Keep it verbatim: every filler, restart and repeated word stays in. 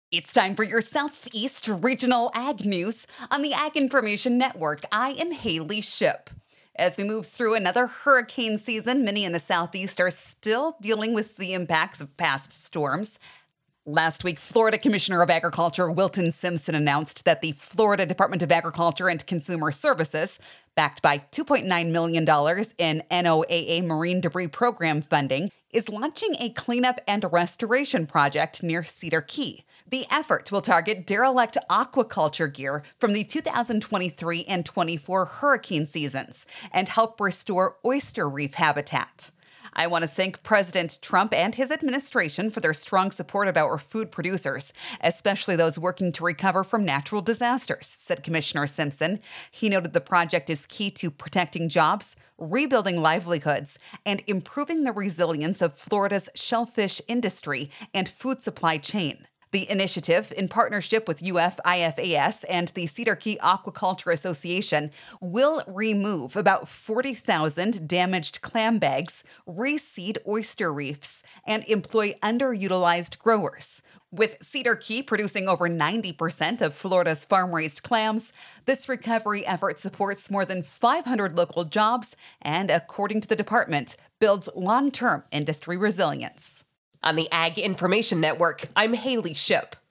It's time for your Southeast Regional Ag News on the Ag Information Network. I am Haley Ship. As we move through another hurricane season, many in the Southeast are still dealing with the impacts of past storms. Last week, Florida Commissioner of Agriculture Wilton Simpson announced that the Florida Department of Agriculture and Consumer Services, backed by two point nine million dollars in N O A A Marine Debris Program funding, is launching a cleanup and restoration project near Cedar Key. The effort will target derelict aquaculture gear from the two thousand twenty-three and twenty-four hurricane seasons and help restore oyster reef habitat. I want to thank President Trump and his administration for their strong support of our food producers, especially those working to recover from natural disasters, said Commissioner Simpson. He noted the project is key to protecting jobs, rebuilding livelihoods, and improving the resilience of Florida's shellfish industry and food supply chain. The initiative, in partnership with U F I F A S and the Cedar Key Aquaculture Association, will remove about forty thousand damaged clam bags, reseed oyster reefs, and employ underutilized growers. With Cedar Key producing over ninety percent of Florida's farm-raised clams, this recovery effort supports more than five hundred local jobs and, according to the department, builds long-term industry resilience. On the Ag Information Network, I'm Haley Ship.